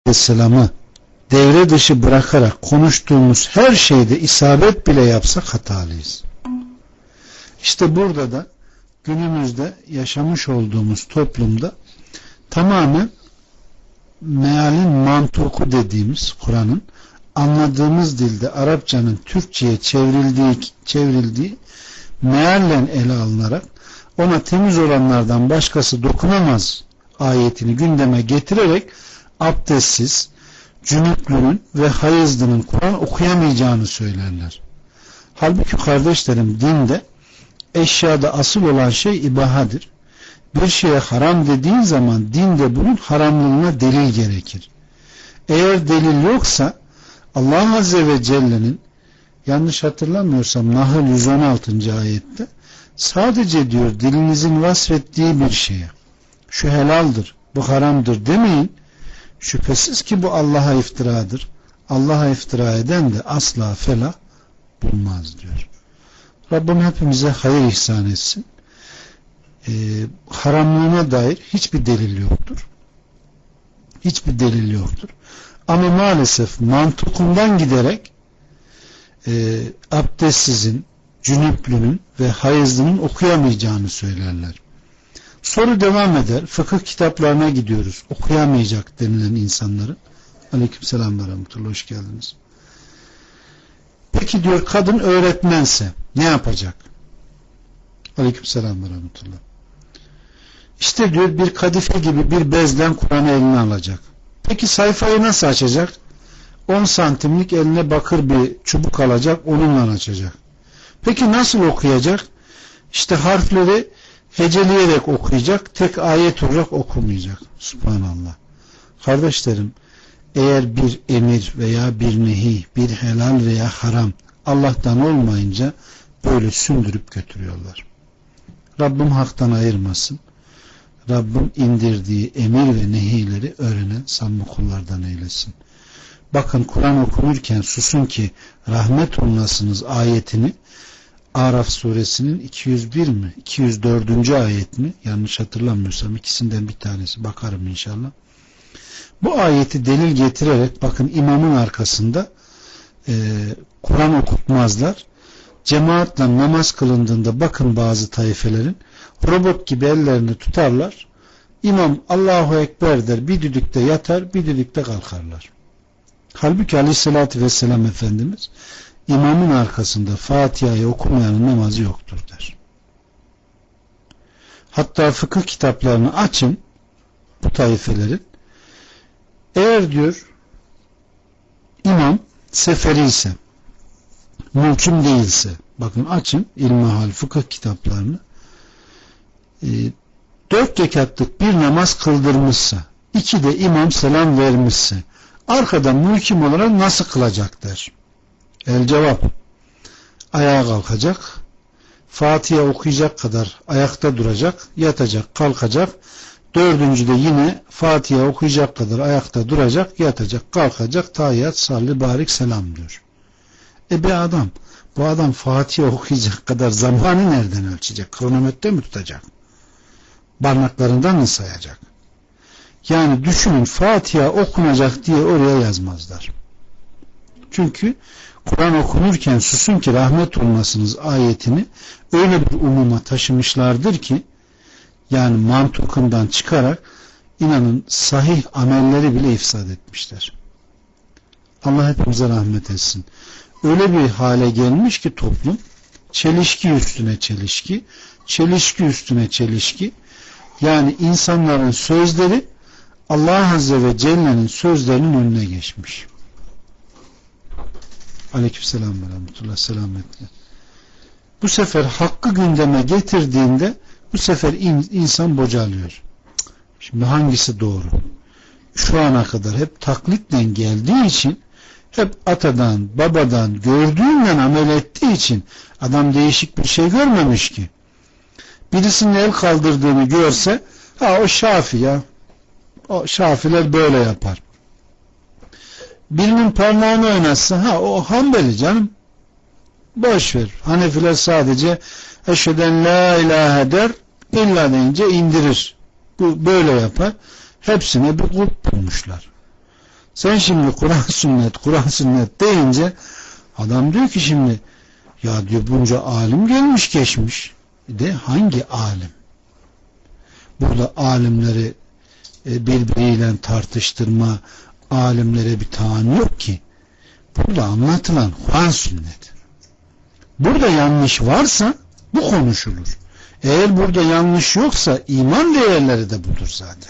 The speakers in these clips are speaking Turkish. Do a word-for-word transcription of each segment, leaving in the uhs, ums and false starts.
Aleyhisselam'ı devre dışı bırakarak konuştuğumuz her şeyde isabet bile yapsak hatalıyız. İşte burada da günümüzde yaşamış olduğumuz toplumda tamamen mealin mantuku dediğimiz Kur'an'ın anladığımız dilde Arapçanın Türkçe'ye çevrildiği, çevrildiği meallen ele alınarak ona temiz olanlardan başkası dokunamaz ayetini gündeme getirerek abdestsiz, cünüplünün ve hayızlının Kur'an okuyamayacağını söylerler. Halbuki kardeşlerim, dinde eşyada asıl olan şey ibahadır. Bir şeye haram dediğin zaman dinde bunun haramlığına delil gerekir. Eğer delil yoksa Allah Azze ve Celle'nin, yanlış hatırlamıyorsam Nahl yüz on altıncı ayette, sadece diyor dilinizin vasfettiği bir şeye şu helaldir, bu haramdır demeyin. Şüphesiz ki bu Allah'a iftiradır. Allah'a iftira eden de asla felah bulmaz diyor. Rabbim hepimize hayır ihsan etsin. Ee, haramlığına dair hiçbir delil yoktur. Hiçbir delil yoktur. Ama maalesef mantıkundan giderek e, abdestsizin, cünüplünün ve hayızlının okuyamayacağını söylerler. Soru devam eder. Fıkıh kitaplarına gidiyoruz. Okuyamayacak denilen insanların. Aleykümselam ve rahmetullah. Hoş geldiniz. Peki diyor, kadın öğretmense ne yapacak? Aleykümselam ve rahmetullah. İşte diyor bir kadife gibi bir bezden Kur'an'ı eline alacak. Peki sayfayı nasıl açacak? on santimlik eline bakır bir çubuk alacak, onunla açacak. Peki nasıl okuyacak? İşte harfleri heceleyerek okuyacak, tek ayet olarak okumayacak. Subhanallah. Kardeşlerim, eğer bir emir veya bir nehi, bir helal veya haram Allah'tan olmayınca böyle sündürüp götürüyorlar. Rabbim haktan ayırmasın. Rabbim indirdiği emir ve nehileri öğrenen samimi kullardan eylesin. Bakın, Kur'an okunurken susun ki rahmet olunasınız ayetini Araf suresinin iki yüz bir mi iki yüz dördüncü ayetini, yanlış hatırlamıyorsam ikisinden bir tanesi, bakarım inşallah. Bu ayeti delil getirerek bakın imamın arkasında e, Kur'an okutmazlar. Cemaatle namaz kılındığında bakın bazı taifelerin robot gibi ellerini tutarlar. İmam Allahu Ekber der, bir düdükte yatar, bir düdükte kalkarlar. Halbuki Aleyhisselatü Vesselam Efendimiz imamın arkasında Fatiha'yı okumayanın namazı yoktur der. Hatta fıkıh kitaplarını açın bu taifelerin. Eğer diyor imam seferi ise, muhkim değilse, bakın açın ilmihal fıkıh kitaplarını, e, dört rekatlık bir namaz kıldırmışsa, iki de imam selam vermişse, arkada muhkim olarak nasıl kılacak der. El cevap, ayağa kalkacak, Fatiha okuyacak kadar ayakta duracak, yatacak, kalkacak, dördüncüde yine Fatiha okuyacak kadar ayakta duracak, yatacak, kalkacak, tahiyyat, salli, barik, selam diyor. E be adam, bu adam Fatiha okuyacak kadar zamanı nereden ölçecek? Kronometre mi tutacak? Parmaklarından mı sayacak? Yani düşünün, Fatiha okunacak diye oraya yazmazlar. Çünkü Kur'an okunurken susun ki rahmet olmasınız ayetini öyle bir umuma taşımışlardır ki, yani mantukundan çıkarak inanın sahih amelleri bile ifsad etmişler. Allah hepimize rahmet etsin. Öyle bir hale gelmiş ki toplum, çelişki üstüne çelişki, çelişki üstüne çelişki, yani insanların sözleri Allah Azze ve Celle'nin sözlerinin önüne geçmiş. Aleykümselam ve rahmetullah, selametle. Bu sefer hakkı gündeme getirdiğinde bu sefer in, insan bocalıyor. Şimdi hangisi doğru? Şu ana kadar hep taklitle geldiği için, hep atadan, babadan, gördüğünden amel ettiği için adam değişik bir şey görmemiş ki. Birisinin el kaldırdığını görse, ha o Şafi ya, o Şafiler böyle yapar. Birinin parmağını oynatsa, ha o Hanbeli canım, boş ver. Hanefiler sadece eşheden la ilahe der, illa deyince indirir. Bu böyle yapar. Hepsine bir kulp bulmuşlar. Sen şimdi Kur'an sünnet, Kur'an sünnet deyince adam diyor ki şimdi ya diyor bunca alim gelmiş geçmiş. De hangi alim? Burada alimleri birbiriyle tartıştırma, alimlere bir taan yok ki. Burada anlatılan Kur'an sünnet. Burada yanlış varsa bu konuşulur. Eğer burada yanlış yoksa iman değerleri de budur zaten.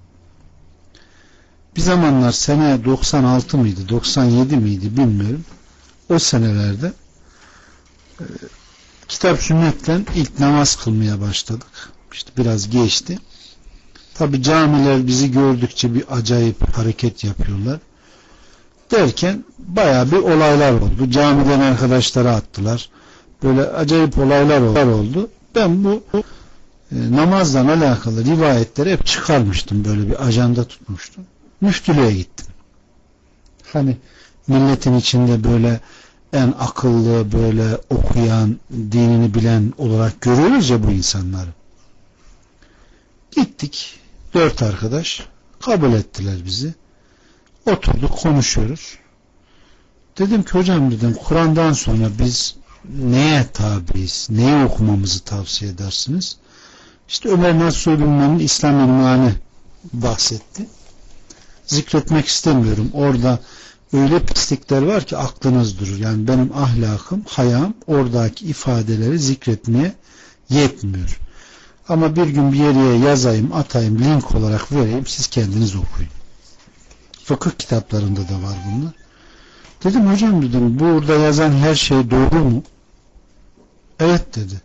Bir zamanlar sene doksan altı mıydı, doksan yedi miydi bilmiyorum. O senelerde e, kitap sünnetten ilk namaz kılmaya başladık. İşte biraz geçti. Tabi camiler bizi gördükçe bir acayip hareket yapıyorlar. Derken bayağı bir olaylar oldu. Camiden arkadaşları attılar. Böyle acayip olaylar oldu. Ben bu e, namazla alakalı rivayetleri hep çıkarmıştım. Böyle bir ajanda tutmuştum. Müftülüğe gittim. Hani milletin içinde böyle en akıllı, böyle okuyan, dinini bilen olarak görüyoruz ya bu insanları. Gittik. Dört arkadaş kabul ettiler bizi. Oturduk, konuşuyoruz. Dedim ki hocam dedim Kur'an'dan sonra biz neye tabiiz? Neyi okumamızı tavsiye edersiniz? İşte Ömer Nasuh Bilmen'in İslam İlmanı bahsetti. Zikretmek istemiyorum. Orada öyle pislikler var ki aklınız durur. Yani benim ahlakım, hayam oradaki ifadeleri zikretmeye yetmiyor. Ama bir gün bir yere yazayım, atayım, link olarak vereyim, siz kendiniz okuyun. Fıkıh kitaplarında da var bunlar. Dedim hocam dedim burada yazan her şey doğru mu? Evet dedi.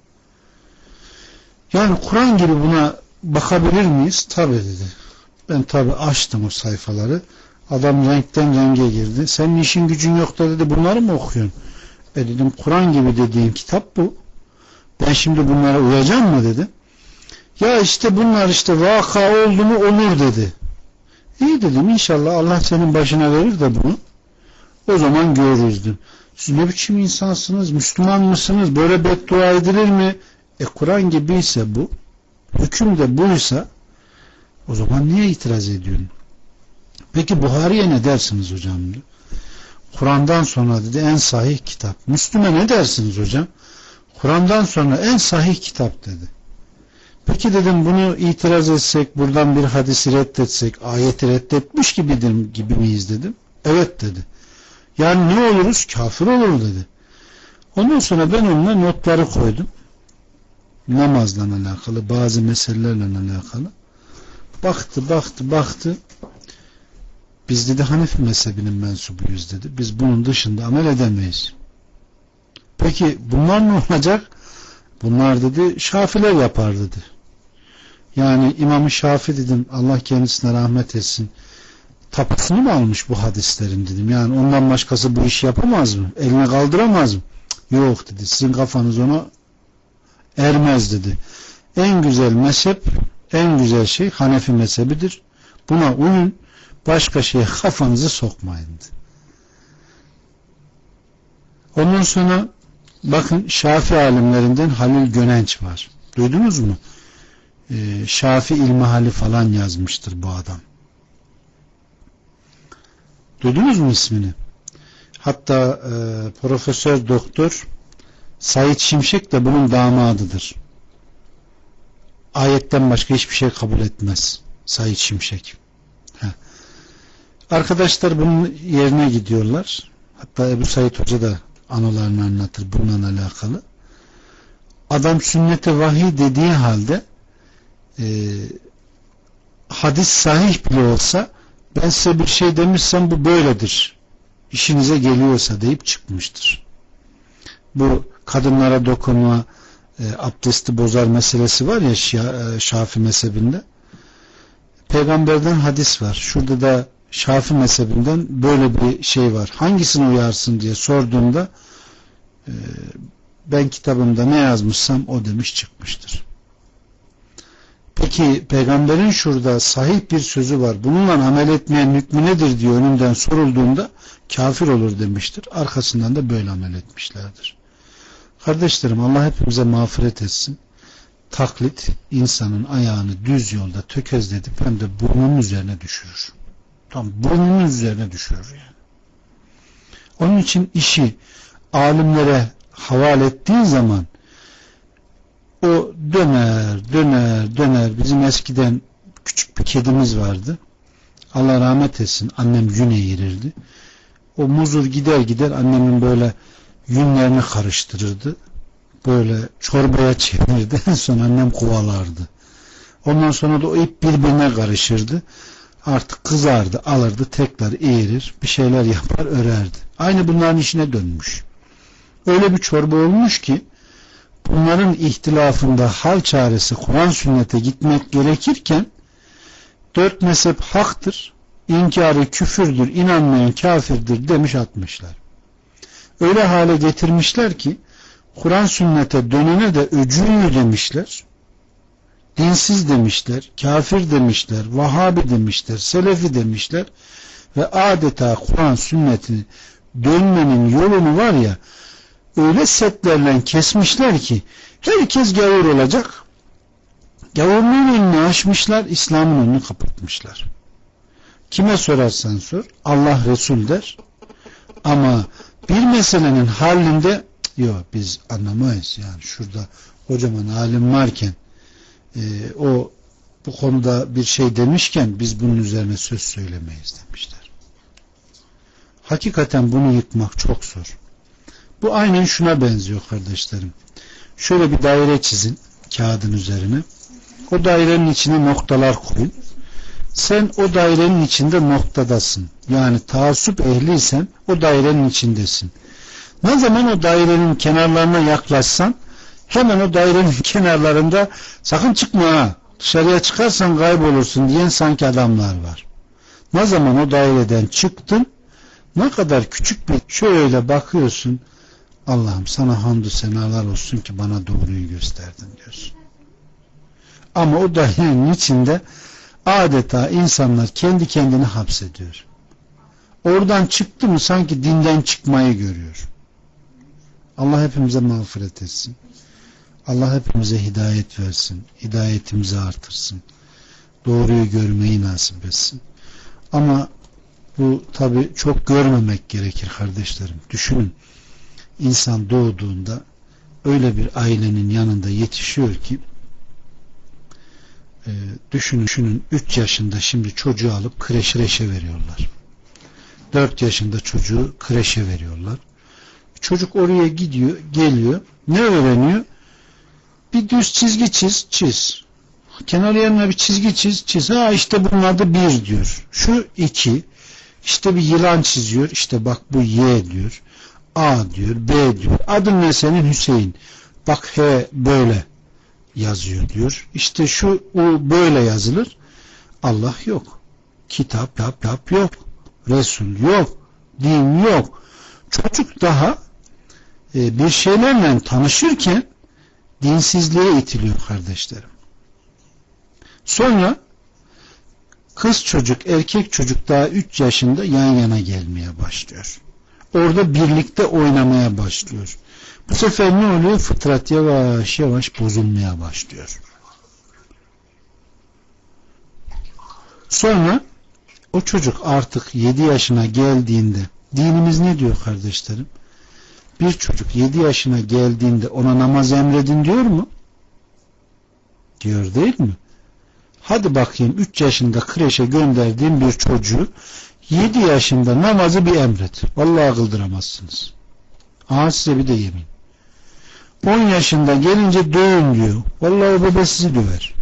Yani Kur'an gibi buna bakabilir miyiz? Tabii dedi. Ben tabii açtım o sayfaları. Adam renkten renge girdi. Senin işin gücün yok da dedi bunları mı okuyorsun? E dedim Kur'an gibi dediğin kitap bu. Ben şimdi bunlara uyacağım mı dedi. Ya işte bunlar işte vaka oldu mu olur dedi. İyi dedim inşallah Allah senin başına verir de bunu. O zaman görürüz dedim. Siz ne biçim insansınız? Müslüman mısınız? Böyle beddua edilir mi? E Kur'an gibiyse bu, hüküm de buysa o zaman niye itiraz ediyorsun? Peki Buhari'ye ne dersiniz hocam? Kur'an'dan sonra dedi en sahih kitap. Müslüme ne dersiniz hocam? Kur'an'dan sonra en sahih kitap dedi. Peki dedim bunu itiraz etsek, buradan bir hadisi reddetsek, ayeti reddetmiş gibi, gibi miyiz dedim. Evet dedi. Yani ne oluruz? Kafir olur dedi. Ondan sonra ben onunla notları koydum. Namazla alakalı, bazı meselelerle alakalı. Baktı, baktı, baktı. Biz dedi Hanefi mezhebinin mensubuyuz dedi. Biz bunun dışında amel edemeyiz. Peki bunlar ne olacak? Bunlar dedi Şafiler yapar dedi. Yani İmam-ı Şafi dedim Allah kendisine rahmet etsin. Tapusunu mu almış bu hadislerin dedim. Yani ondan başkası bu işi yapamaz mı? Eline kaldıramaz mı? Yok dedi. Sizin kafanız ona ermez dedi. En güzel mezhep, en güzel şey Hanefi mezhebidir. Buna uyun. Başka şeye kafanızı sokmayın dedi. Ondan sonra bakın Şafi alimlerinden Halil Gönenç var. Duydunuz mu? Ee, Şafi İlmihali falan yazmıştır bu adam. Duydunuz mu ismini? Hatta e, Profesör Doktor Said Şimşek de bunun damadıdır. Ayetten başka hiçbir şey kabul etmez Said Şimşek. Heh. Arkadaşlar bunun yerine gidiyorlar. Hatta Ebu Said Hoca da anılarını anlatır bununla alakalı. Adam sünnete vahiy dediği halde e, hadis sahih bile olsa ben size bir şey demişsem bu böyledir. İşinize geliyorsa deyip çıkmıştır. Bu kadınlara dokunma e, abdesti bozar meselesi var ya Şia, e, Şafi mezhebinde. Peygamberden hadis var. Şurada da Şafi mezhebinden böyle bir şey var. Hangisine uyarsın diye sorduğumda e, ben kitabımda ne yazmışsam o demiş çıkmıştır. Peki peygamberin şurada sahih bir sözü var. Bununla amel etmeyen hükmü nedir diye önünden sorulduğunda kafir olur demiştir. Arkasından da böyle amel etmişlerdir. Kardeşlerim Allah hepimize mağfiret etsin. Taklit insanın ayağını düz yolda tökezletip hem de burnunun üzerine düşürür. Tam burnunun üzerine düşüyor yani. Onun için işi alimlere havale ettiğin zaman o döner, döner, döner. Bizim eskiden küçük bir kedimiz vardı. Allah rahmet etsin. Annem yün eğirirdi. O muzur gider gider annemin böyle yünlerini karıştırırdı. Böyle çorbaya çevirirdi. En son annem kovalardı. Ondan sonra da o ip birbirine karışırdı. Artık kızardı, alırdı, tekrar eğirir, bir şeyler yapar, örerdi. Aynı bunların işine dönmüş. Öyle bir çorba olmuş ki bunların ihtilafında hal çaresi Kur'an sünnete gitmek gerekirken dört mezhep haktır, inkarı küfürdür, inanmayan kafirdir demiş atmışlar. Öyle hale getirmişler ki Kur'an sünnete dönene de öcüğü demişler, dinsiz demişler, kafir demişler, Vahabi demişler, Selefi demişler ve adeta Kur'an sünnetini dönmenin yolunu var ya öyle setlerle kesmişler ki herkes gavur olacak. Gavurluğun önünü açmışlar, İslam'ın önünü kapatmışlar. Kime sorarsan sor, Allah Resul der. Ama bir meselenin halinde yok biz anlamayız yani şurada kocaman alim varken e, o bu konuda bir şey demişken biz bunun üzerine söz söylemeyiz demişler. Hakikaten bunu yıkmak çok zor. Bu aynen şuna benziyor kardeşlerim. Şöyle bir daire çizin kağıdın üzerine. O dairenin içine noktalar koyun. Sen o dairenin içinde noktadasın. Yani taassup ehliysen o dairenin içindesin. Ne zaman o dairenin kenarlarına yaklaşsan hemen o dairenin kenarlarında sakın çıkma ha, dışarıya çıkarsan kaybolursun diyen sanki adamlar var. Ne zaman o daireden çıktın ne kadar küçük bir şöyle bakıyorsun, Allah'ım sana hamdü senalar olsun ki bana doğruyu gösterdin diyorsun. Ama o dairenin içinde adeta insanlar kendi kendini hapsediyor. Oradan çıktı mı sanki dinden çıkmayı görüyor. Allah hepimize mağfiret etsin. Allah hepimize hidayet versin. Hidayetimizi artırsın. Doğruyu görmeyi nasip etsin. Ama bu tabi çok görmemek gerekir kardeşlerim. Düşünün. İnsan doğduğunda öyle bir ailenin yanında yetişiyor ki e, düşünün, düşünün üç yaşında şimdi çocuğu alıp kreşe reşe veriyorlar. dört yaşında çocuğu kreşe veriyorlar. Çocuk oraya gidiyor, geliyor. Ne öğreniyor? Bir düz çizgi çiz, çiz. Kenar yanına bir çizgi çiz, çiz. Ha işte bunun adı bir diyor. Şu iki. İşte bir yılan çiziyor. İşte bak bu Y diyor. A diyor, B diyor. Adın ne senin? Hüseyin. Bak H böyle yazıyor diyor. İşte şu U böyle yazılır. Allah yok. Kitap, yap, yap yok. Resul yok. Din yok. Çocuk daha e, bir şeylerle tanışırken dinsizliğe itiliyor kardeşlerim. Sonra kız çocuk, erkek çocuk daha üç yaşında yan yana gelmeye başlıyor. Orada birlikte oynamaya başlıyor. Bu sefer ne oluyor? Fıtrat yavaş yavaş bozulmaya başlıyor. Sonra o çocuk artık yedi yaşına geldiğinde dinimiz ne diyor kardeşlerim? Bir çocuk yedi yaşına geldiğinde ona namaz emredin diyor mu? Diyor değil mi? Hadi bakayım üç yaşında kreşe gönderdiğim bir çocuğu yedi yaşında namazı bir emret. Vallahi kıldıramazsınız. Aha size bir de yemin. on yaşında gelince dövün diyor. Vallahi o baba sizi döver.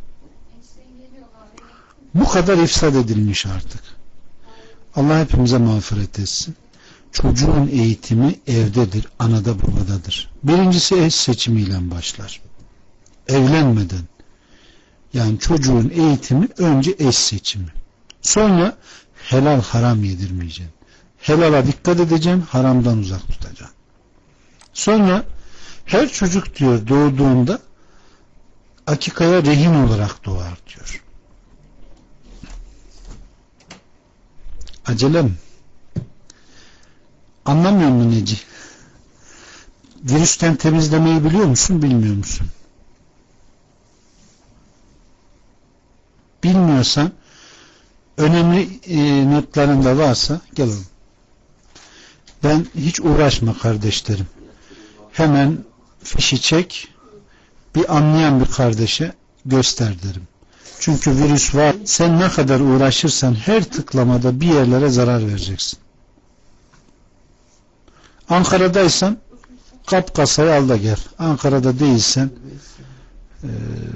Bu kadar ifsad edilmiş artık. Allah hepimize mağfiret etsin. Çocuğun eğitimi evdedir, anada babadadır. Birincisi eş seçimiyle başlar. Evlenmeden. Yani çocuğun eğitimi önce eş seçimi. Sonra helal haram yedirmeyeceksin. Helala dikkat edeceksin, haramdan uzak tutacaksın. Sonra her çocuk diyor doğduğunda akikaya rehin olarak doğar diyor. Acelem. Anlamıyor musun Neci? Virüsten temizlemeyi biliyor musun, bilmiyor musun? Bilmiyorsan önemli e, notlarında varsa gel oğlum. Ben hiç uğraşma kardeşlerim. Hemen fişi çek, bir anlayan bir kardeşe göster derim. Çünkü virüs var. Sen ne kadar uğraşırsan her tıklamada bir yerlere zarar vereceksin. Ankara'daysan kap kasayı al da gel. Ankara'da değilsen e,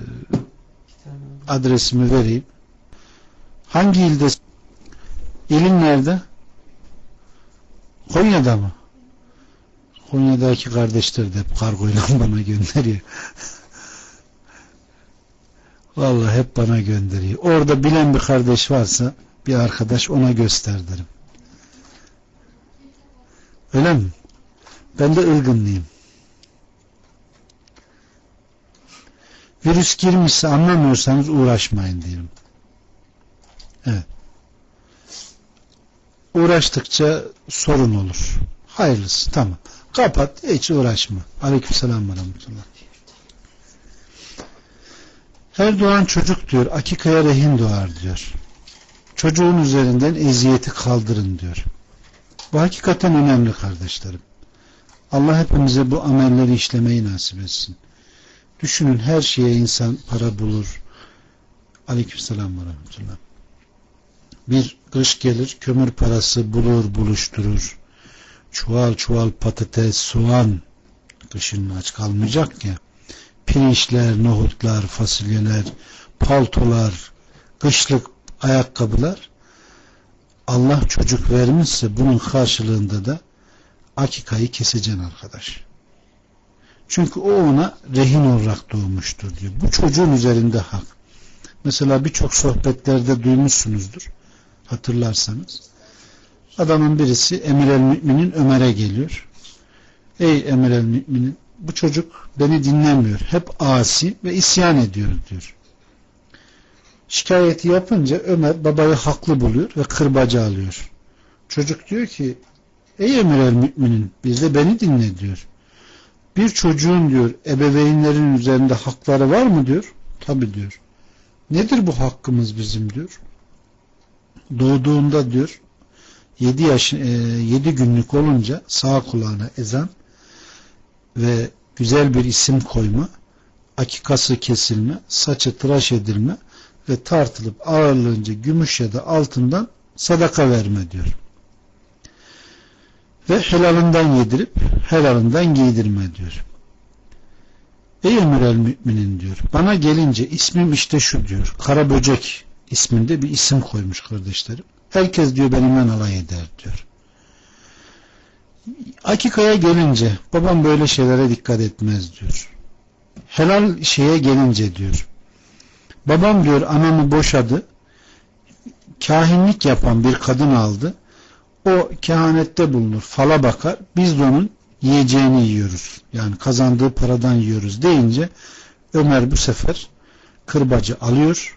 adresimi vereyim. Hangi ilde? İlin nerede? Konya'da mı? Konya'daki kardeşler de hep kargoyla bana gönderiyor. Vallahi hep bana gönderiyor. Orada bilen bir kardeş varsa bir arkadaş ona göster derim. Öyle mi? Ben de ılgınlıyım. Virüs girmişse anlamıyorsanız uğraşmayın diyelim. Evet. Uğraştıkça sorun olur. Hayırlısı. Tamam. Kapat. Hiç uğraşma. Aleykümselam ve rahmetullah. Her doğan çocuk diyor akikaya rehin doğar diyor. Çocuğun üzerinden eziyeti kaldırın diyor. Bu hakikaten önemli kardeşlerim. Allah hepimize bu amelleri işlemeyi nasip etsin. Düşünün her şeye insan para bulur. Aleykümselam ve rahmetullah. Bir kış gelir kömür parası bulur buluşturur. Çuval çuval patates, soğan, kışın aç kalmayacak ya. Pirinçler, nohutlar, fasulyeler, paltolar, kışlık ayakkabılar. Allah çocuk vermişse bunun karşılığında da akikayı keseceksin arkadaş. Çünkü o ona rehin olarak doğmuştur diyor. Bu çocuğun üzerinde hak. Mesela birçok sohbetlerde duymuşsunuzdur. Hatırlarsanız. Adamın birisi Emir el Mü'minin Ömer'e geliyor. Ey Emir el Mü'minin, bu çocuk beni dinlemiyor. Hep asi ve isyan ediyor diyor. Şikayeti yapınca Ömer babayı haklı buluyor ve kırbaca alıyor. Çocuk diyor ki ey Emir el Mü'minin, bir de beni dinle diyor. Bir çocuğun diyor ebeveynlerin üzerinde hakları var mı diyor. Tabii diyor. Nedir bu hakkımız bizim diyor. Doğduğunda diyor yedi yaş yedi günlük olunca sağ kulağına ezan ve güzel bir isim koyma, akikası kesilme, saçı tıraş edilme ve tartılıp ağırlığınca gümüş ya da altından sadaka verme diyor. Ve helalından yedirip helalından giydirme diyor. Ey Emir el Mü'minin diyor. Bana gelince ismim işte şu diyor. Karaböcek isminde bir isim koymuş kardeşlerim. Herkes diyor benimle alay eder diyor. Akikaya gelince babam böyle şeylere dikkat etmez diyor. Helal şeye gelince diyor. Babam diyor anamı boşadı. Kahinlik yapan bir kadın aldı. O kehanette bulunur. Fala bakar. Biz de onun yiyeceğini yiyoruz. Yani kazandığı paradan yiyoruz deyince Ömer bu sefer kırbacı alıyor.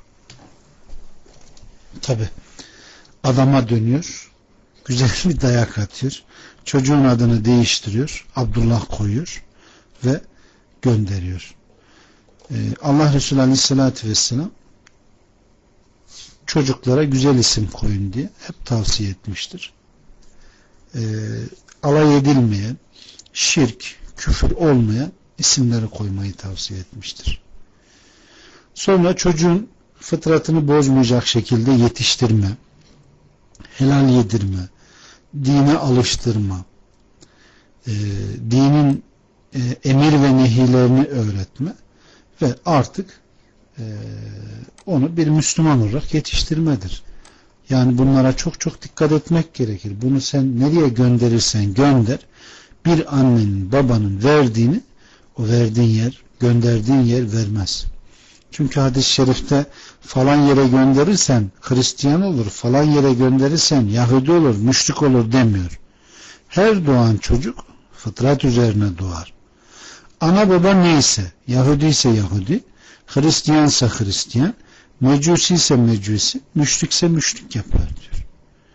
Tabi adama dönüyor. Güzel bir dayak atıyor. Çocuğun adını değiştiriyor. Abdullah koyuyor ve gönderiyor. Ee, Allah Resulü Aleyhisselatü Vesselam çocuklara güzel isim koyun diye hep tavsiye etmiştir. Ee, alay edilmeyen, şirk, küfür olmayan isimleri koymayı tavsiye etmiştir. Sonra çocuğun fıtratını bozmayacak şekilde yetiştirme, helal yedirme, dine alıştırma, e, dinin e, emir ve nehilerini öğretme ve artık e, onu bir Müslüman olarak yetiştirmedir. Yani bunlara çok çok dikkat etmek gerekir. Bunu sen nereye gönderirsen gönder, bir annenin babanın verdiğini o verdiğin yer, gönderdiğin yer vermez. Çünkü hadis-i şerifte falan yere gönderirsen Hristiyan olur, falan yere gönderirsen Yahudi olur, müşrik olur demiyor. Her doğan çocuk fıtrat üzerine doğar. Ana baba neyse, Yahudi ise Yahudi, Hristiyansa Hristiyan, Mecusi ise Mecusi, müşrikse müşrik yapar diyor.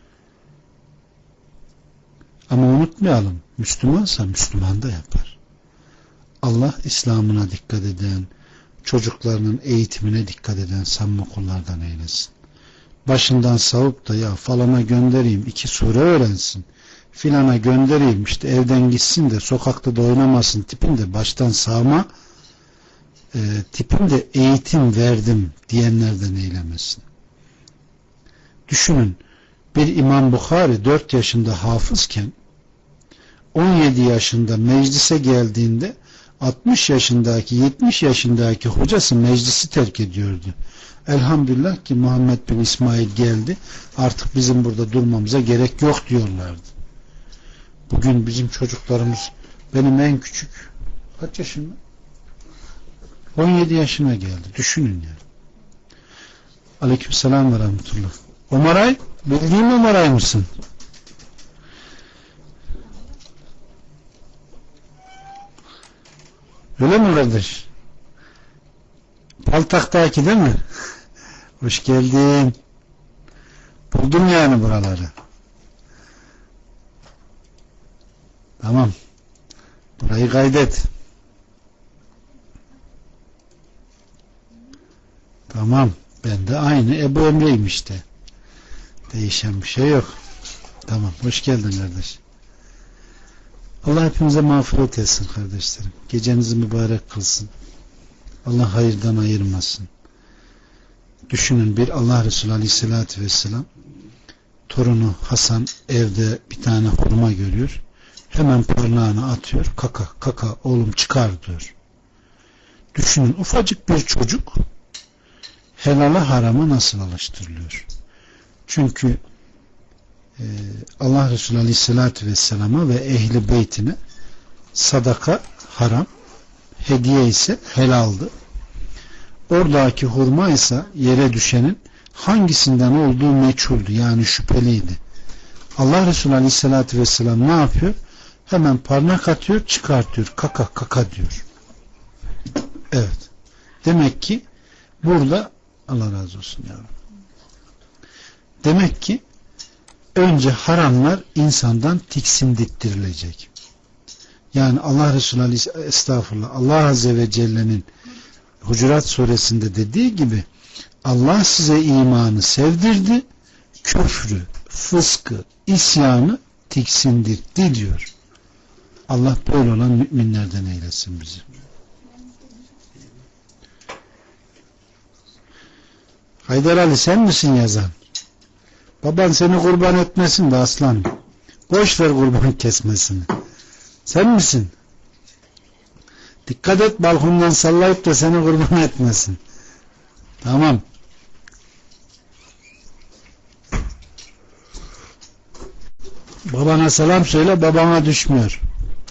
Ama unutmayalım, Müslümansa Müslüman da yapar. Allah İslam'ına dikkat eden, çocuklarının eğitimine dikkat eden samimi kullardan eylesin. başından savup da ya falana göndereyim iki sure öğrensin, filana göndereyim işte evden gitsin de sokakta da oynamasın tipinde baştan sağma e, tipinde eğitim verdim diyenlerden eylemesin. Düşünün, bir İmam Bukhari dört yaşında hafızken on yedi yaşında meclise geldiğinde altmış yaşındaki yetmiş yaşındaki hocası meclisi terk ediyordu. Elhamdülillah ki Muhammed bin İsmail geldi, artık bizim burada durmamıza gerek yok diyorlardı. Bugün bizim çocuklarımız, benim en küçük kaç yaşında? on yedi yaşına geldi. Düşünün yani. Aleykümselam ve rahmetullah. Omaray, bildiğin Omaray mısın? Öyle mi kardeş? Paltak'taki değil mi? Hoş geldin. Buldum yani buraları. Tamam. Burayı kaydet. Tamam. Ben de aynı Ebu Emre'yim işte. Değişen bir şey yok. Tamam. Hoş geldin kardeş. Allah hepimize mağfiret etsin kardeşlerim. Gecenizi mübarek kılsın. Allah hayırdan ayırmasın. Düşünün, bir Allah Resulü Aleyhisselatü Vesselam torunu Hasan evde bir tane hurma görüyor. Hemen parmağını atıyor. Kaka kaka oğlum çıkar diyor. Düşünün, ufacık bir çocuk helala harama nasıl alıştırılıyor? Çünkü e, Allah Resulü Aleyhisselatü Vesselam'a ve ehli beytine sadaka haram, hediye ise helaldi. Oradaki hurma ise yere düşenin hangisinden olduğu meçhuldü, yani şüpheliydi. Allah Resulü Aleyhisselatü Vesselam ne yapıyor? Hemen parmak atıyor, çıkartıyor. Kaka kaka diyor. Evet. Demek ki burada Allah razı olsun yavrum. Demek ki önce haramlar insandan tiksindittirilecek. Yani Allah Resulü Aleyhisselatü Estağfurullah, Allah Azze ve Celle'nin Hucurat suresinde dediği gibi Allah size imanı sevdirdi, küfrü, fıskı, isyanı tiksindirdi diyor. Allah böyle olan müminlerden eylesin bizi. Haydar Ali, sen misin yazan? Baban seni kurban etmesin de aslan. Boş ver kurban kesmesini. Sen misin? Dikkat et, balkondan sallayıp da seni kurban etmesin. Tamam. Babana selam söyle, babana düşmüyor.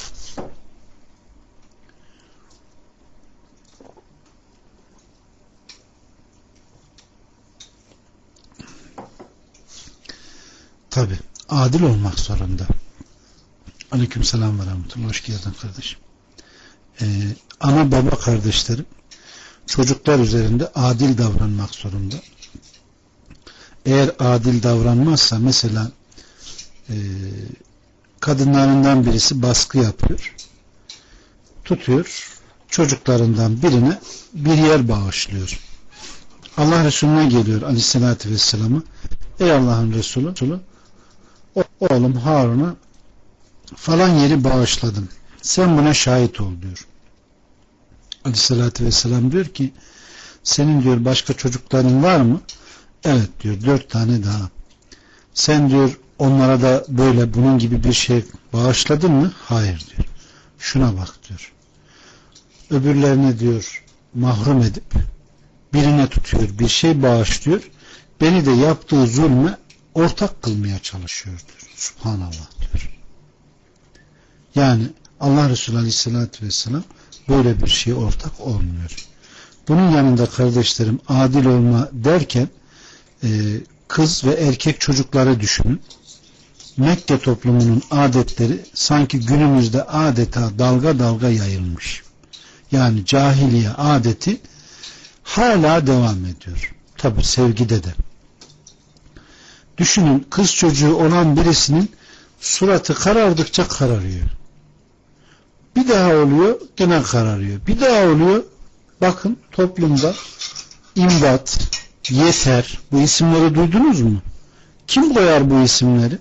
Tabi adil olmak zorunda. Aleykümselam ve rahmetullah. Hoş geldin kardeşim. Ee, ana baba kardeşlerim çocuklar üzerinde adil davranmak zorunda. Eğer adil davranmazsa, mesela e, kadınlarından birisi baskı yapıyor, tutuyor, çocuklarından birine bir yer bağışlıyor. Allah Resulüne geliyor Aleyhisselatü Vesselam'a, ey Allah'ın Resulü, oğlum Harun'a falan yeri bağışladım, sen buna şahit ol diyor. Aleyhissalatü Vesselam diyor ki, senin diyor başka çocukların var mı? Evet diyor, dört tane daha. Sen diyor onlara da böyle bunun gibi bir şey bağışladın mı? Hayır diyor. Şuna bak diyor. Öbürlerine diyor mahrum edip birine tutuyor, bir şey bağışlıyor. Beni de yaptığı zulme ortak kılmaya çalışıyor diyor. Subhanallah diyor. Yani Allah Resulü Aleyhisselatü Vesselam böyle bir şeye ortak olmuyor. Bunun yanında kardeşlerim, adil olma derken e, kız ve erkek çocukları düşünün. Mekke toplumunun adetleri sanki günümüzde adeta dalga dalga yayılmış. Yani cahiliye adeti hala devam ediyor. Tabi sevgide de. Düşünün, kız çocuğu olan birisinin suratı karardıkça kararıyor. Bir daha oluyor, gene kararıyor. Bir daha oluyor. Bakın toplumda imdat, Yeter. Bu isimleri duydunuz mu? Kim koyar bu isimleri?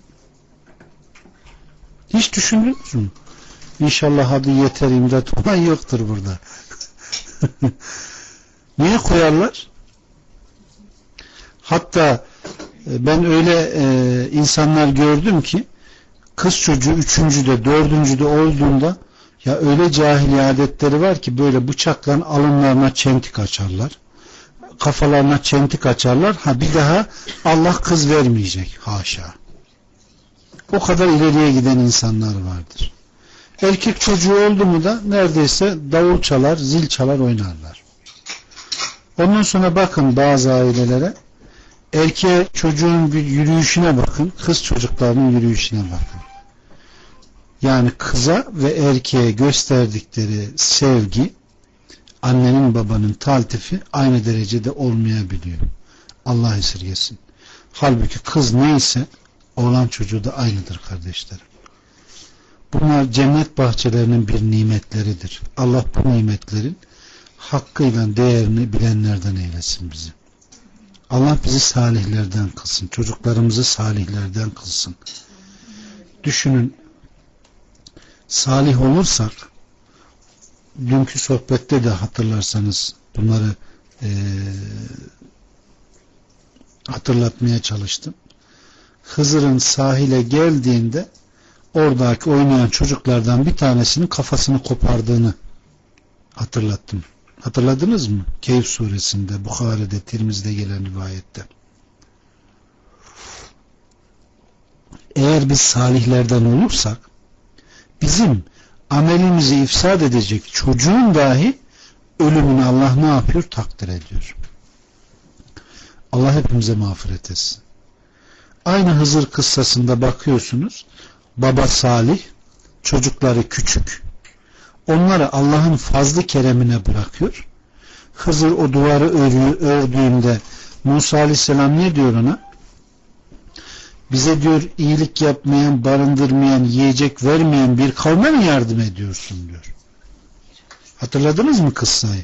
Hiç düşündünüz mü? İnşallah adı Yeter imdat olan yoktur burada. Niye koyarlar? Hatta ben öyle e, insanlar gördüm ki kız çocuğu üçüncüde, dördüncüde olduğunda ya öyle cahiliye adetleri var ki böyle bıçakla alınlarına çentik açarlar. Kafalarına çentik açarlar. Ha bir daha Allah kız vermeyecek. Haşa. O kadar ileriye giden insanlar vardır. Erkek çocuğu oldu mu da neredeyse davul çalar, zil çalar oynarlar. Ondan sonra bakın bazı ailelere, erkeğe çocuğun yürüyüşüne bakın, kız çocuklarının yürüyüşüne bakın. Yani kıza ve erkeğe gösterdikleri sevgi, annenin babanın taltifi aynı derecede olmayabiliyor. Allah esirgesin. Halbuki kız neyse oğlan çocuğu da aynıdır kardeşlerim. Bunlar cennet bahçelerinin bir nimetleridir. Allah bu nimetlerin hakkıyla değerini bilenlerden eylesin bizi. Allah bizi salihlerden kılsın. Çocuklarımızı salihlerden kılsın. Düşünün, salih olursak, dünkü sohbette de hatırlarsanız bunları e, hatırlatmaya çalıştım. Hızır'ın sahile geldiğinde oradaki oynayan çocuklardan bir tanesinin kafasını kopardığını hatırlattım. Hatırladınız mı? Kehf suresinde, Bukhari'de, Tirmizi'de gelen rivayette. Eğer biz salihlerden olursak bizim amelimizi ifsad edecek çocuğun dahi ölümünü Allah ne yapıyor? Takdir ediyor. Allah hepimize mağfiret etsin. Aynı Hızır kıssasında bakıyorsunuz, baba salih, çocukları küçük, onları Allah'ın fazlı keremine bırakıyor. Hızır o duvarı örüyor, ördüğünde Musa Aleyhisselam ne diyor ona? Bize diyor iyilik yapmayan, barındırmayan, yiyecek vermeyen bir kavme mi yardım ediyorsun diyor. Hatırladınız mı kıssayı?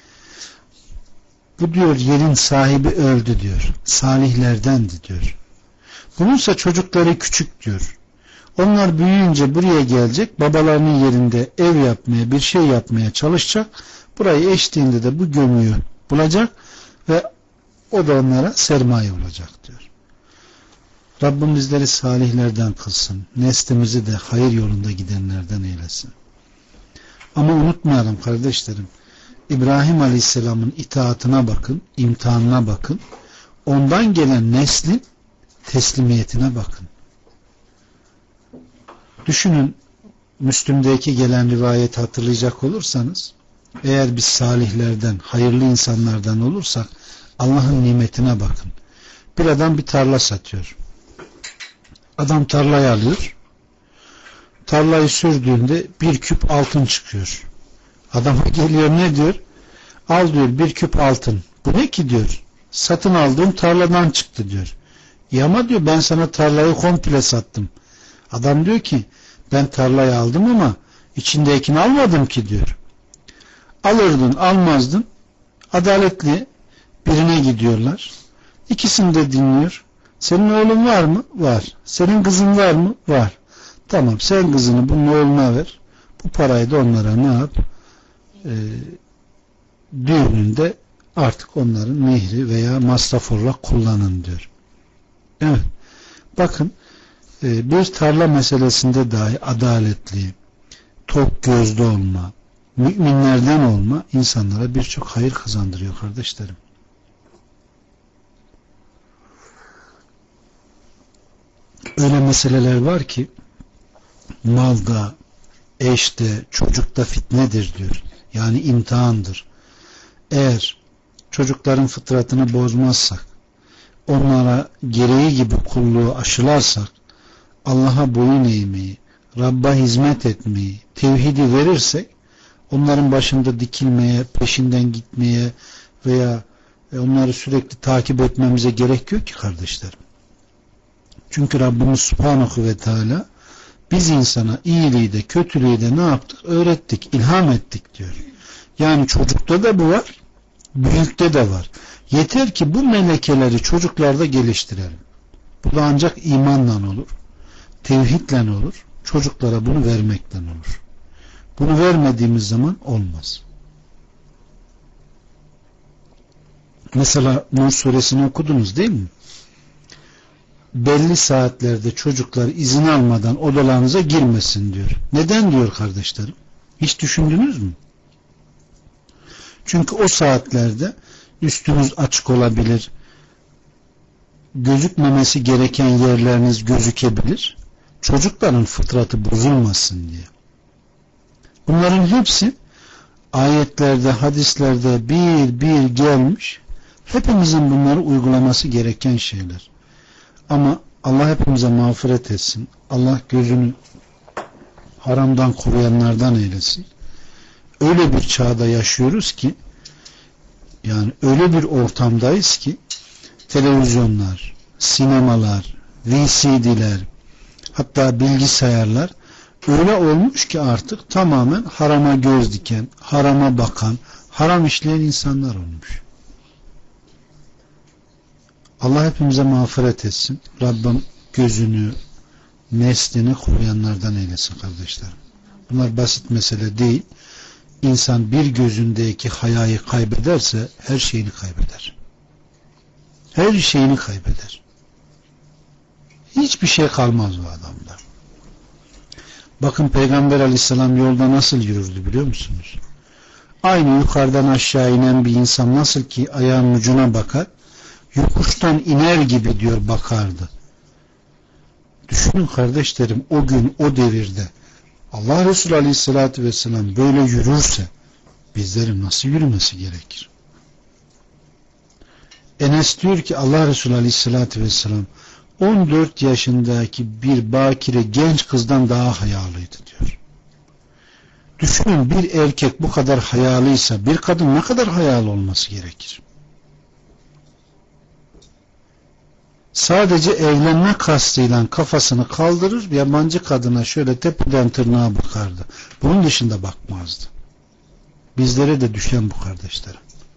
Bu diyor yerin sahibi öldü diyor. Salihlerdendi diyor. Bununsa çocukları küçük diyor. Onlar büyüyünce buraya gelecek, babalarının yerinde ev yapmaya, bir şey yapmaya çalışacak. Burayı eştiğinde de bu gömüyü bulacak ve o da onlara sermaye olacak diyor. Rabbim bizleri salihlerden kılsın. Neslimizi de hayır yolunda gidenlerden eylesin. Ama unutmayalım kardeşlerim. İbrahim Aleyhisselam'ın itaatına bakın, imtihanına bakın. Ondan gelen neslin teslimiyetine bakın. Düşünün, Müslüm'deki gelen rivayeti hatırlayacak olursanız, eğer biz salihlerden, hayırlı insanlardan olursak Allah'ın nimetine bakın. Bir adam bir tarla satıyor. Adam tarlayı alıyor. Tarlayı sürdüğünde bir küp altın çıkıyor. Adama geliyor, ne diyor? Al diyor, bir küp altın. Bu ne ki diyor? Satın aldığım tarladan çıktı diyor. Ya ama diyor, ben sana tarlayı komple sattım. Adam diyor ki, ben tarlayı aldım ama içindekini almadım ki diyor. Alırdın, almazdın. Adaletli birine gidiyorlar. İkisini de dinliyor. Senin oğlun var mı? Var. Senin kızın var mı? Var. Tamam, sen kızını bunun oğluna ver. Bu parayı da onlara ne yap? Ee, düğününde artık onların mehri veya masraf olarak kullanın diyor. Evet. Bakın, e, bir tarla meselesinde dahi adaletli, tok gözlü olma, müminlerden olma insanlara birçok hayır kazandırıyor kardeşlerim. Öyle meseleler var ki malda, eşte, çocukta fitnedir diyor. Yani imtihandır. Eğer çocukların fıtratını bozmazsak, onlara gereği gibi kulluğu aşılarsak, Allah'a boyun eğmeyi, Rabb'a hizmet etmeyi, tevhidi verirsek, onların başında dikilmeye, peşinden gitmeye veya onları sürekli takip etmemize gerek yok ki kardeşlerim. Çünkü Rabbimiz Subhanahu ve Teala biz insana iyiliği de kötülüğü de ne yaptık? Öğrettik, ilham ettik diyor. Yani çocukta da bu var, büyükte de var. Yeter ki bu melekeleri çocuklarda geliştirelim. Bu da ancak imanla olur, tevhidle olur, çocuklara bunu vermekle olur. Bunu vermediğimiz zaman olmaz. Mesela Nur suresini okudunuz değil mi? Belli saatlerde çocuklar izin almadan odalarınıza girmesin diyor. Neden diyor kardeşlerim? Hiç düşündünüz mü? Çünkü o saatlerde üstünüz açık olabilir, gözükmemesi gereken yerleriniz gözükebilir, çocukların fıtratı bozulmasın diye. Bunların hepsi ayetlerde, hadislerde bir bir gelmiş. Hepimizin bunları uygulaması gereken şeyler. Ama Allah hepimize mağfiret etsin. Allah gözünü haramdan koruyanlardan eylesin. Öyle bir çağda yaşıyoruz ki, yani öyle bir ortamdayız ki televizyonlar, sinemalar, V C D'ler, hatta bilgisayarlar öyle olmuş ki artık tamamen harama göz diken, harama bakan, haram işleyen insanlar olmuş. Allah hepimize mağfiret etsin. Rabbim gözünü, neslini koruyanlardan eylesin kardeşlerim. Bunlar basit mesele değil. İnsan bir gözündeki hayayı kaybederse her şeyini kaybeder. Her şeyini kaybeder. Hiçbir şey kalmaz o adamda. Bakın Peygamber Aleyhisselam yolda nasıl yürürdü biliyor musunuz? Aynı yukarıdan aşağı inen bir insan nasıl ki ayağın ucuna bakar, yokuştan iner gibi diyor bakardı. Düşünün kardeşlerim, o gün o devirde Allah Resulü Aleyhisselatü Vesselam böyle yürürse bizlerin nasıl yürümesi gerekir? Enes diyor ki Allah Resulü Aleyhisselatü Vesselam on dört yaşındaki bir bakire genç kızdan daha hayalıydı diyor. Düşünün, bir erkek bu kadar hayalıysa bir kadın ne kadar hayalı olması gerekir? Sadece evlenme kastıyla kafasını kaldırır, yabancı kadına şöyle tepeden tırnağa bakardı. Bunun dışında bakmazdı. Bizlere de düşen bu kardeşlerim.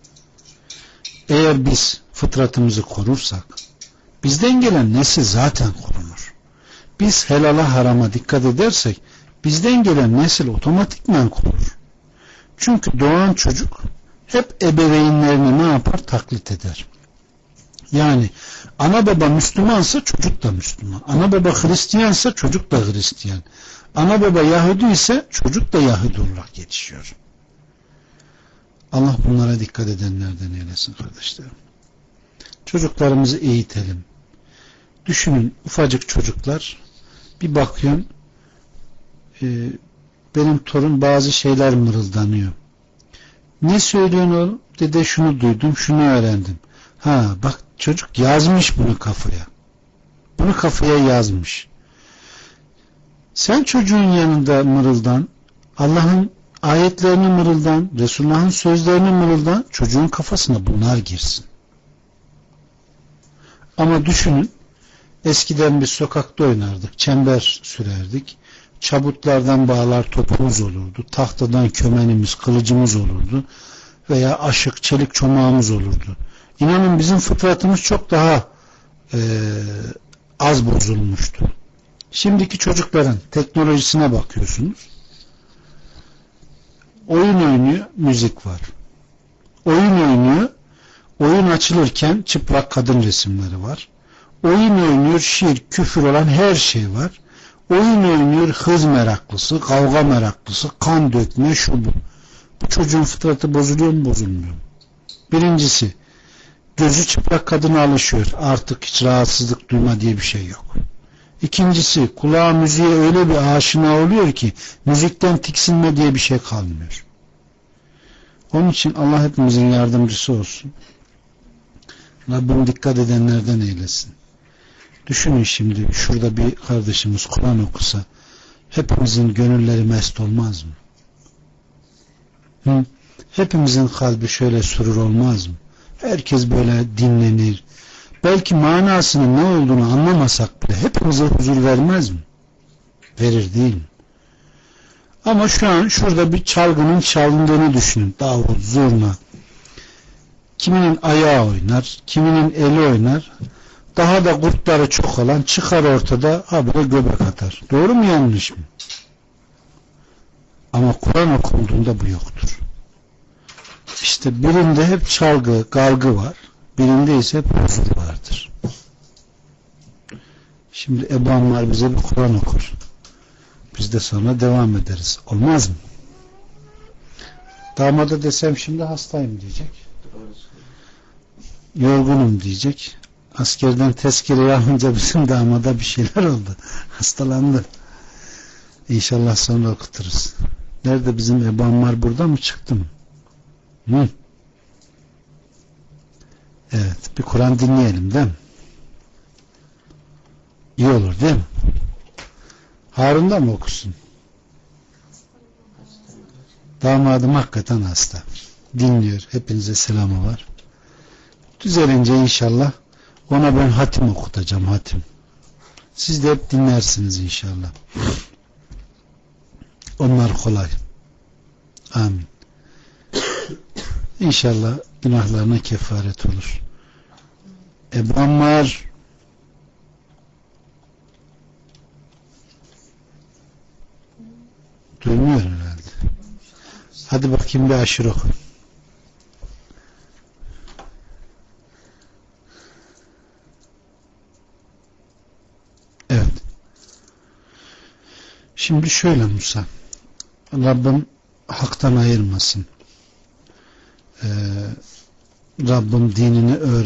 Eğer biz fıtratımızı korursak, bizden gelen nesil zaten korunur. Biz helala harama dikkat edersek, bizden gelen nesil otomatikman korur. Çünkü doğan çocuk hep ebeveynlerini ne yapar? Taklit eder. Yani ana baba Müslümansa çocuk da Müslüman. Ana baba Hristiyansa çocuk da Hristiyan. Ana baba Yahudi ise çocuk da Yahudi olarak yetişiyor. Allah bunlara dikkat edenlerden eylesin kardeşlerim. Çocuklarımızı eğitelim. Düşünün, ufacık çocuklar, bir bakıyorsun e, benim torun bazı şeyler mırıldanıyor. Ne söylüyorsun oğlum? Dede şunu duydum, şunu öğrendim. Ha bak, çocuk yazmış bunu kafaya. Bunu kafaya yazmış. Sen çocuğun yanında mırıldan, Allah'ın ayetlerini mırıldan, Resulullah'ın sözlerini mırıldan, çocuğun kafasına bunlar girsin. Ama düşünün, eskiden biz sokakta oynardık, çember sürerdik, çabutlardan bağlar topumuz olurdu, tahtadan kömenimiz, kılıcımız olurdu veya aşık, çelik çomağımız olurdu. İnanın bizim fıtratımız çok daha e, az bozulmuştu. Şimdiki çocukların teknolojisine bakıyorsunuz. Oyun oynuyor, müzik var. Oyun oynuyor, oyun açılırken çıplak kadın resimleri var. Oyun oynuyor, şiir, küfür olan her şey var. Oyun oynuyor, hız meraklısı, kavga meraklısı, kan dökme, şu bu. Bu çocuğun fıtratı bozuluyor mu, bozulmuyor mu? Birincisi, gözü çıplak kadına alışıyor. Artık hiç rahatsızlık duyma diye bir şey yok. İkincisi, kulağa müziğe öyle bir aşina oluyor ki müzikten tiksinme diye bir şey kalmıyor. Onun için Allah hepimizin yardımcısı olsun. Rabbim dikkat edenlerden eylesin. Düşünün şimdi, şurada bir kardeşimiz Kur'an okusa hepimizin gönülleri mest olmaz mı? Hı? Hepimizin kalbi şöyle sürur olmaz mı? Herkes böyle dinlenir. Belki manasının ne olduğunu anlamasak bile hepimize huzur vermez mi? Verir değil mi? Ama şu an şurada bir çalgının çalındığını düşünün. Davul, zurna. kiminin ayağı oynar, kiminin eli oynar. Daha da kurtları çok olan çıkar ortada habire göbek atar. Doğru mu yanlış mı? Ama Kur'an okunduğunda bu yoktur. İşte birinde hep çalgı, galgı var. Birinde ise hep huzur vardır. Şimdi Ebu Ammar bize bir Kur'an okur. Biz de sonra devam ederiz. Olmaz mı? Damada desem şimdi hastayım diyecek. Yorgunum diyecek. Askerden tezkereyi alınca bizim damada bir şeyler oldu. Hastalandı. İnşallah sonra okuturuz. Nerede bizim Ebu Ammar, burada mı, çıktı mı? Hı? Evet, bir Kur'an dinleyelim değil mi? İyi olur değil mi? Harun da mı okusun? Damadım hakikaten hasta. Dinliyor. Hepinize selamı var. Düzelince inşallah ona ben hatim okutacağım, hatim. Siz de hep dinlersiniz inşallah. Onlar kolay. Amin. İnşallah günahlarına kefaret olur. Ebu Ammar duymuyor herhalde. Hadi bakayım bir aşırı oku. Evet. Şimdi şöyle Musa, Rabbim haktan ayırmasın. Ee, Rabbim dinini öğretsin.